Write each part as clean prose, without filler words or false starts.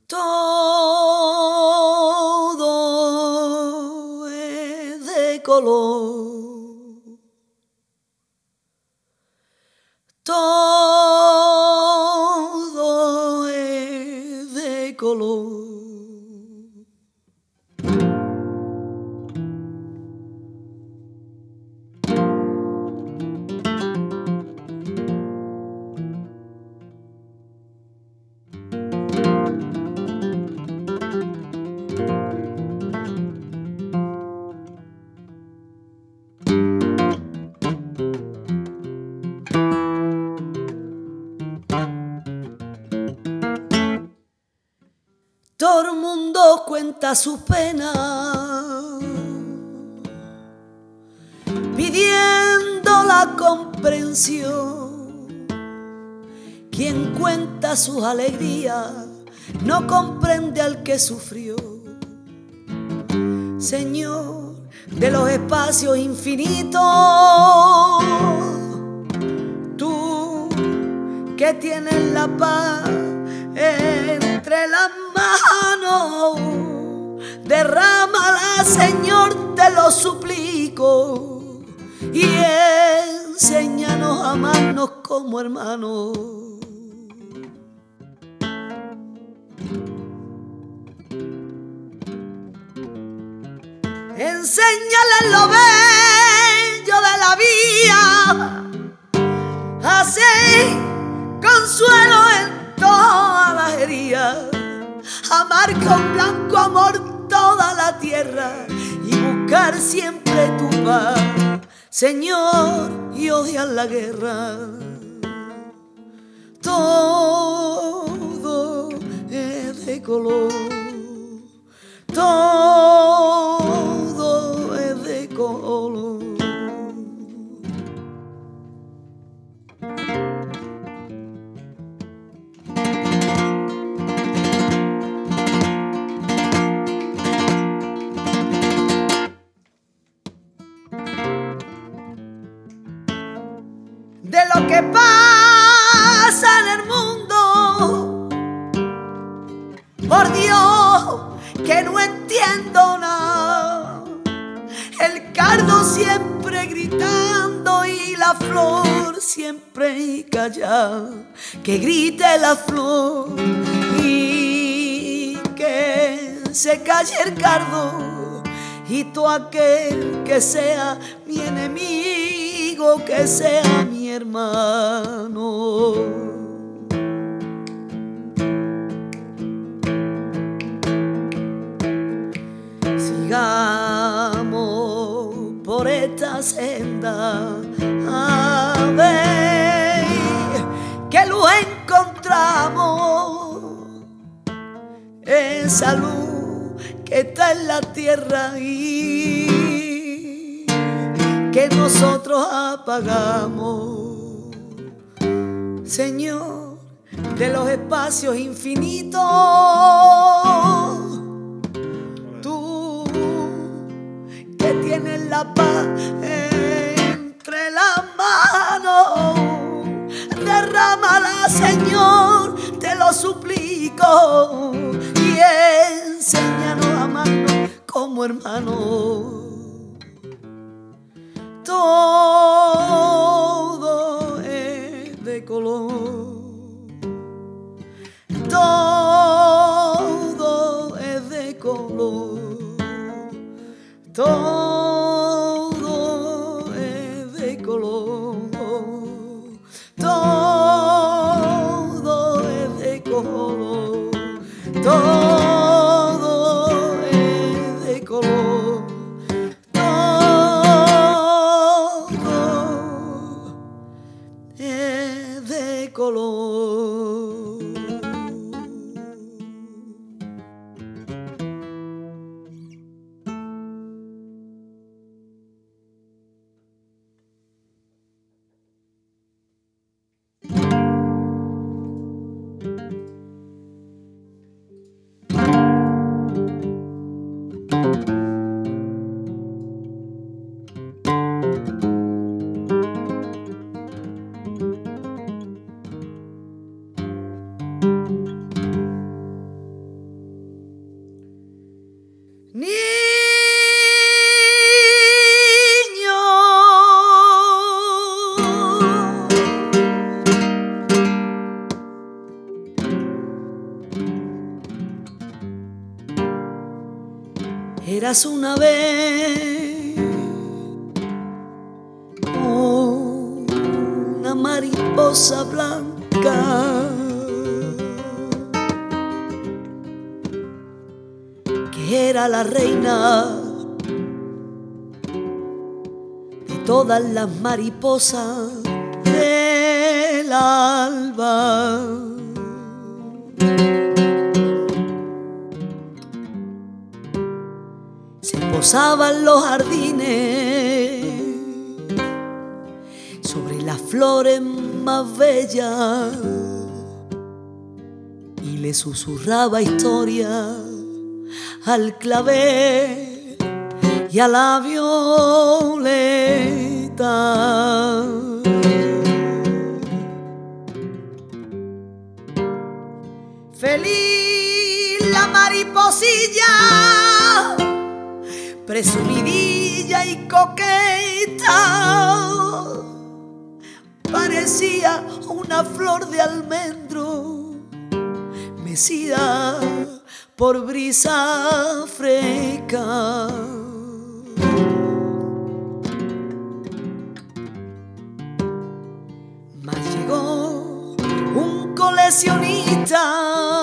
Todo es de color, todo es de color. Todo el mundo cuenta sus penas, pidiendo la comprensión. Quien cuenta sus alegrías no comprende al que sufrió. Señor de los espacios infinitos, tú que tienes la paz entre las manos, derrámala, Señor, te lo suplico, y enséñanos a amarnos como hermanos. Enséñale lo bello de la vida, así consuelo en todas las heridas, amar con blanco amor toda la tierra y buscar siempre tu paz, Señor, y odiar la guerra. Todo es de color, todo es de color. De lo que pasa en el mundo, por Dios que no entiendo nada. El cardo siempre gritando y la flor siempre callada. Que grite la flor y que se calle el cardo, y todo aquel que sea mi enemigo, que sea mi hermano. Sigamos por esta senda, a ver que lo encontramos, esa luz que está en la tierra y que nosotros apagamos. Señor de los espacios infinitos, que tienes la paz entre las manos, derrámala, Señor, te lo suplico, y enséñanos a amarnos como hermanos. Todo es de color, todo es de color, todo es de color, todo es de color, todo es de color, todo es de color. Eras una vez una mariposa blanca que era la reina de todas las mariposas del alba. Se posaba en los jardines sobre las flores más bellas y le susurraba historia al clavel y a la violeta. Feliz la mariposilla, presumidilla y coqueta, parecía una flor de almendro mecida por brisa fresca. Mas llegó un coleccionista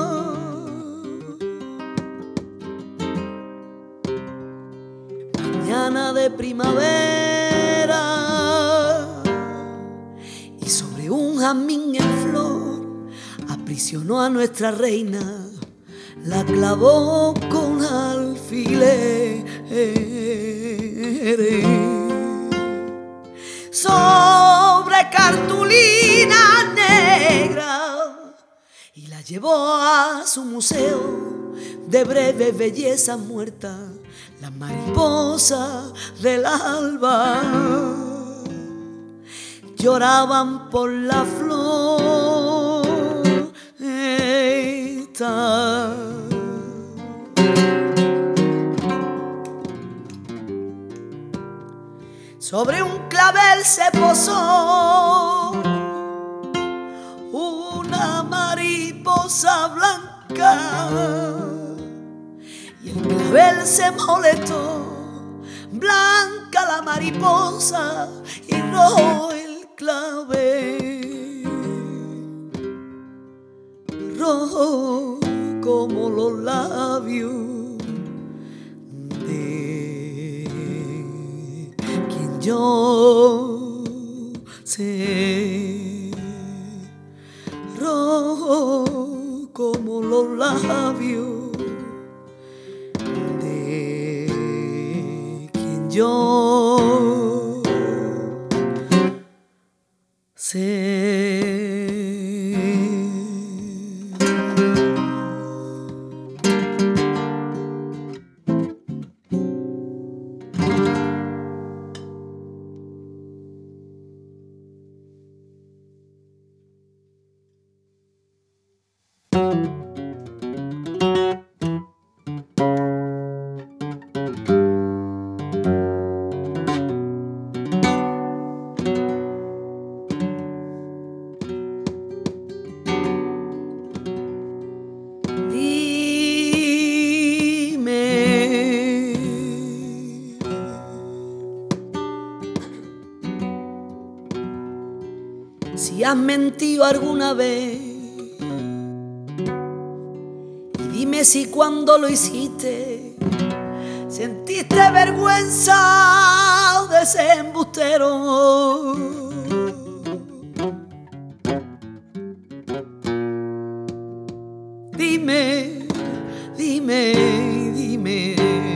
mañana de primavera y sobre un jazmín en flor aprisionó a nuestra reina, la clavó con alfileres sobre cartulina negra y la llevó a su museo de breve belleza muerta, la mariposa del alba. Lloraban por la flor esta. Sobre un clavel se posó una mariposa blanca y el clavel se molestó. Blanca la mariposa y rojo el clavel, rojo como los labios de quien yo sé, rojo como los labios yo sé. Si has mentido alguna vez y dime si cuando lo hiciste sentiste vergüenza de ser embustero. Dime, dime, dime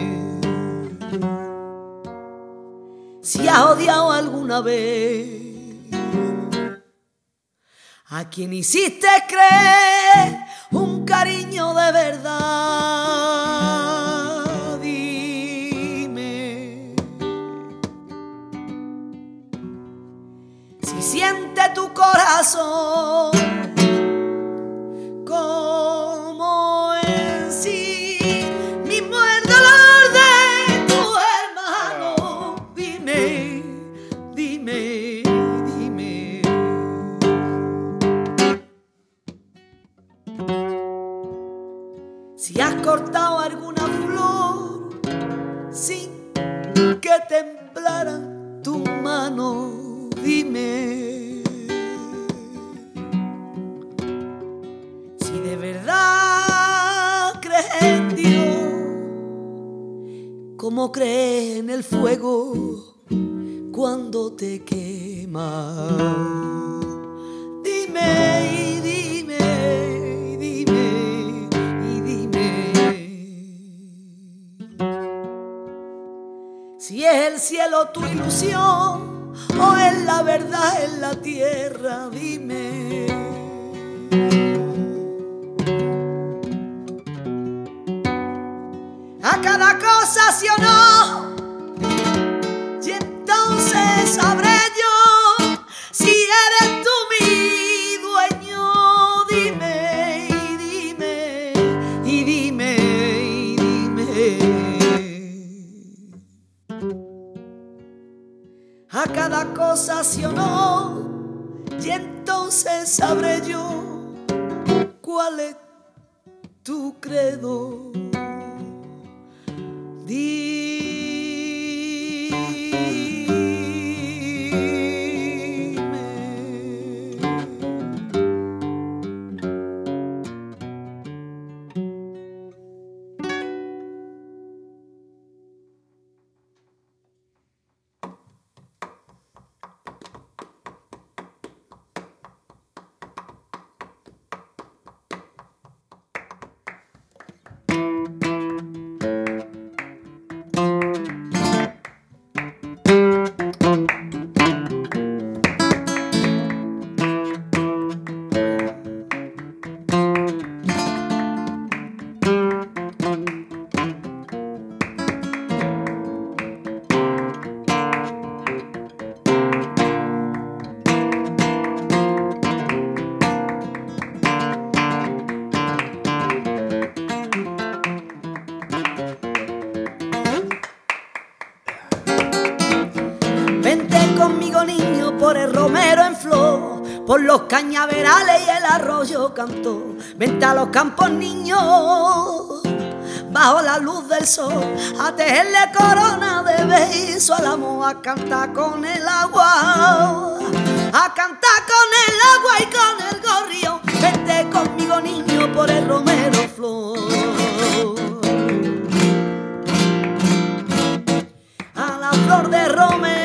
si has odiado alguna vez a quien hiciste creer un cariño de verdad. Dime si siente tu corazón como en sí mismo el dolor de tu hermano. Dime, dime, dime si has cortado alguna flor sin que temblaran tus manos. Dime si de verdad crees en Dios, como crees en el fuego cuando te quema. Dime y dime y dime y dime si es el cielo tu ilusión o es la verdad en la tierra. Dime a cada cosa sí o no, y entonces sabré yo si eres tú mi dueño. Dime y dime y dime y dime a cada cosa sí o no, y entonces sabré yo cuál es tu credo. Conmigo niño por el romero en flor, por los cañaverales y el arroyo cantó. Vente a los campos niño, bajo la luz del sol, a tejerle corona de beso al amor, a cantar con el agua, a cantar con el agua y con el gorrión. Vente conmigo niño por el romero en flor, a la flor de romero,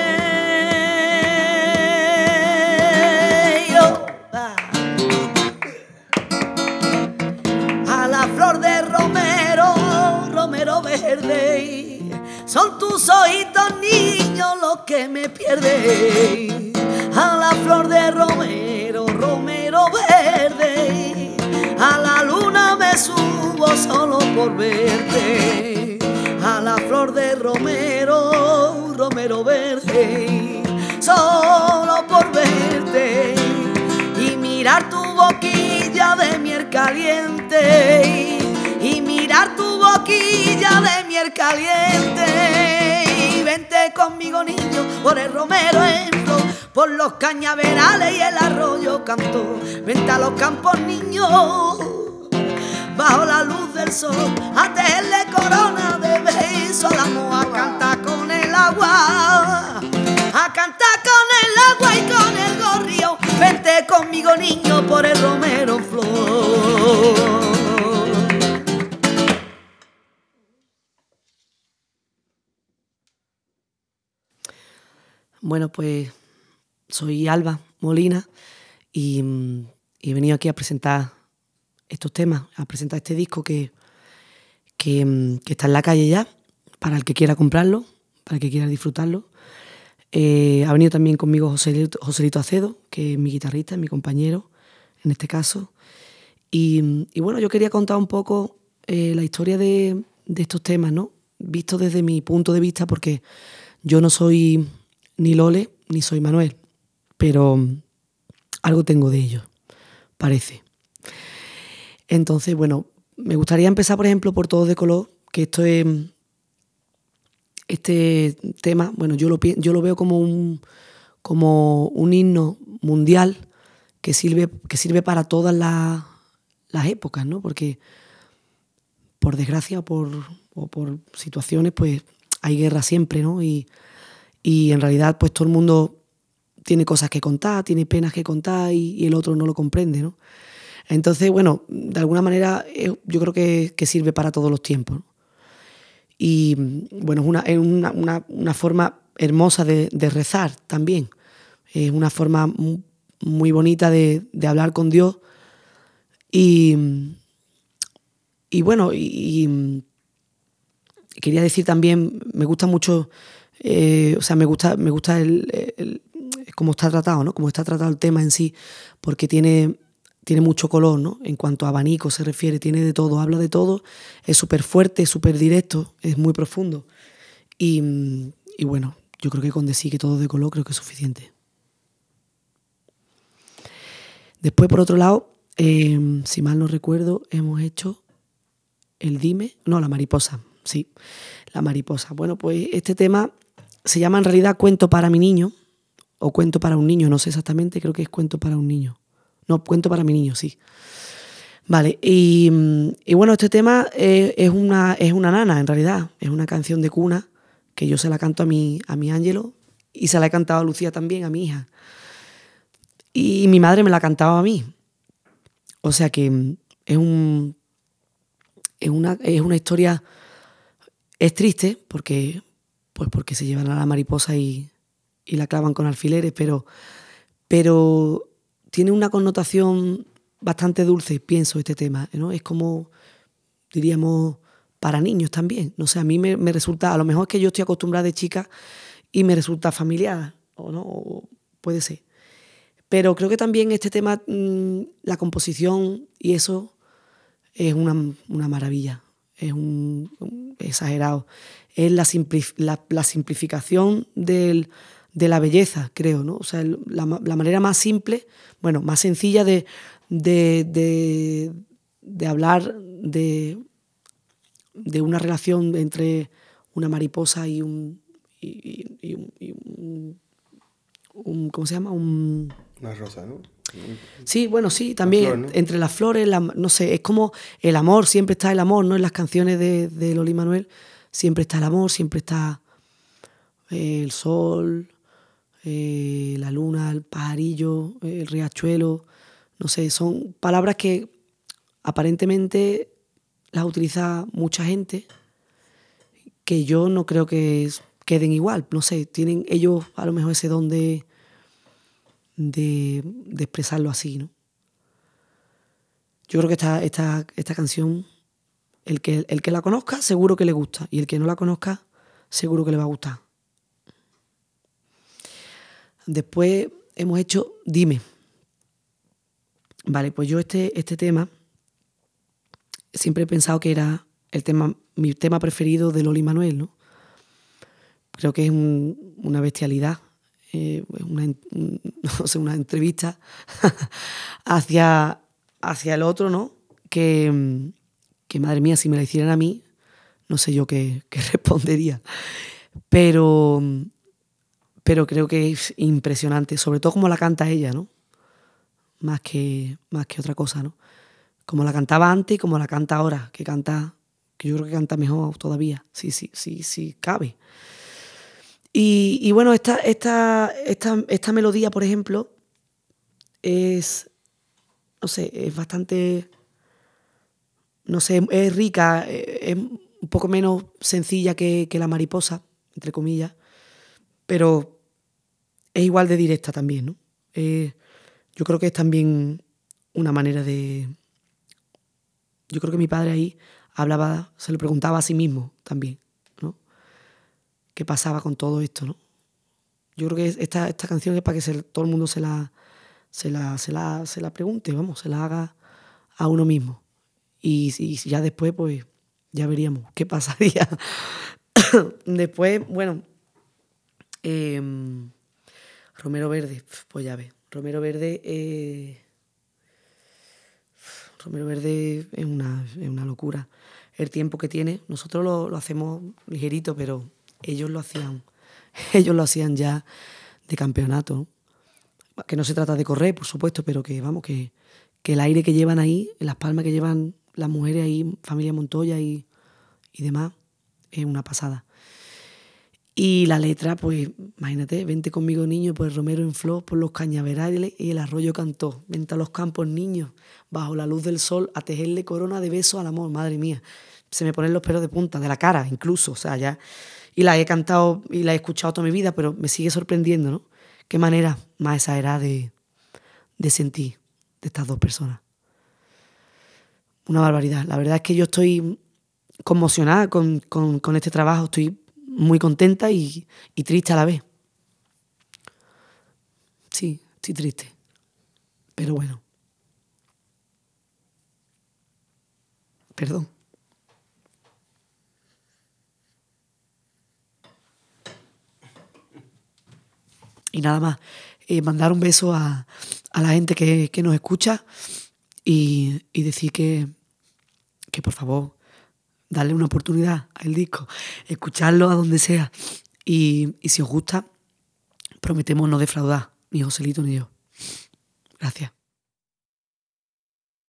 flor de romero, romero verde. Son tus ojitos niños los que me pierden. A la flor de romero, romero verde, a la luna me subo solo por verte. A la flor de romero, romero verde, solo por verte y mirar tu boquilla de miel caliente, y mirar tu boquilla de miel caliente. Y vente conmigo niño por el romero en flor, por los cañaverales y el arroyo cantó. Vente a los campos niño, bajo la luz del sol, a tejerle corona de beso al amor, a cantar con el agua, a cantar con el agua y con el gorrión. Vente conmigo niño por el romero en flor. Bueno, pues soy Alba Molina y he venido aquí a presentar estos temas, a presentar este disco que está en la calle ya, para el que quiera comprarlo, para el que quiera disfrutarlo. Ha venido también conmigo Joselito Acedo, que es mi guitarrista, es mi compañero en este caso. Y bueno, yo quería contar un poco la historia de estos temas, ¿no? Visto desde mi punto de vista, porque yo no soy ni Lole ni soy Manuel, pero algo tengo de ellos, parece. Entonces, bueno, me gustaría empezar, por ejemplo, por Todos de Color, que esto es... Este tema, bueno, yo lo veo como un himno mundial que sirve para todas las épocas, ¿no? Porque, por desgracia o por situaciones, pues hay guerra siempre, ¿no? Y en realidad pues todo el mundo tiene cosas que contar, tiene penas que contar y el otro no lo comprende, ¿no? Entonces, bueno, de alguna manera yo creo que sirve para todos los tiempos, ¿no? Y bueno, es una forma hermosa de rezar también. Es una forma muy bonita de hablar con Dios. Y bueno, quería decir también, me gusta mucho, o sea, me gusta cómo está tratado, ¿no? Cómo está tratado el tema en sí, porque tiene mucho color, ¿no? En cuanto a abanico se refiere, tiene de todo, habla de todo, es súper fuerte, súper directo, es muy profundo. Y bueno, yo creo que con decir que todo de color creo que es suficiente. Después, por otro lado, si mal no recuerdo, hemos hecho el dime, no, la mariposa, sí, la mariposa. Bueno, pues este tema se llama en realidad Cuento para mi niño, o Cuento para un niño, no sé exactamente, creo que es Cuento para un niño. No, Cuento para mi niño, sí. Vale, y bueno, este tema es una nana, en realidad. Es una canción de cuna que yo se la canto a mi Ángelo y se la he cantado a Lucía también, a mi hija. Y mi madre me la cantaba a mí. O sea que es una historia, es triste porque se llevan a la mariposa y la clavan con alfileres, pero tiene una connotación bastante dulce, pienso, este tema, ¿no? Es como, diríamos, para niños también. No sé, a mí me resulta, a lo mejor es que yo estoy acostumbrada de chica y me resulta familiar, o no, o puede ser. Pero creo que también este tema, la composición y eso, es una maravilla, es exagerado. Es la simplificación de la belleza, creo, ¿no? O sea, la manera más simple, bueno, más sencilla de hablar de una relación entre una mariposa y un ¿cómo se llama? Una rosa, ¿no? Sí, bueno, sí, también flor, ¿no? Entre las flores, no sé, es como el amor, siempre está el amor, ¿no? En las canciones de Loli Manuel siempre está el amor, siempre está el sol, la luna, el pajarillo, el riachuelo, no sé, son palabras que aparentemente las utiliza mucha gente, que yo no creo que queden igual, no sé, tienen ellos a lo mejor ese don de expresarlo así, ¿no? Yo creo que esta canción, el que la conozca seguro que le gusta, y el que no la conozca seguro que le va a gustar. Después hemos hecho Dime. Vale, pues yo este tema siempre he pensado que era mi tema preferido de Loli Manuel, ¿no? Creo que es una bestialidad, una entrevista hacia el otro, ¿no? Que madre mía, si me la hicieran a mí, no sé yo qué respondería. Pero creo que es impresionante, sobre todo como la canta ella, ¿no? Más que otra cosa, ¿no? Como la cantaba antes y como la canta ahora, que yo creo que canta mejor todavía, sí cabe. Y bueno, esta melodía, por ejemplo, es, no sé, es bastante, no sé, es rica, es un poco menos sencilla que la mariposa, entre comillas, pero es igual de directa también, ¿no? Yo creo que es también una manera de... Yo creo que mi padre ahí se lo preguntaba a sí mismo también, ¿no? ¿Qué pasaba con todo esto, no? Yo creo que esta canción es para que todo el mundo se la pregunte, vamos, se la haga a uno mismo. Y ya después, pues, ya veríamos qué pasaría. Después, bueno, Romero Verde, pues ya ves. Romero Verde es una locura. El tiempo que tiene, nosotros lo hacemos ligerito, pero ellos lo hacían ya de campeonato, ¿no? Que no se trata de correr, por supuesto, pero que vamos, que el aire que llevan ahí, las palmas que llevan las mujeres ahí, familia Montoya y demás, es una pasada. Y la letra, pues, imagínate, vente conmigo niño, por el romero en flor, por los cañaverales y el arroyo cantó. Vente a los campos niños, bajo la luz del sol, a tejerle corona de besos al amor, madre mía. Se me ponen los pelos de punta, de la cara incluso, o sea, ya. Y la he cantado y la he escuchado toda mi vida, pero me sigue sorprendiendo, ¿no? Qué manera más exagerada de sentir de estas dos personas. Una barbaridad. La verdad es que yo estoy conmocionada con este trabajo, estoy muy contenta y triste a la vez. Sí, estoy triste. Pero bueno. Perdón. Y nada más, mandar un beso a la gente que nos escucha y decir que por favor, darle una oportunidad al disco, escucharlo a donde sea. Y si os gusta, prometemos no defraudar, ni Joselito ni yo. Gracias.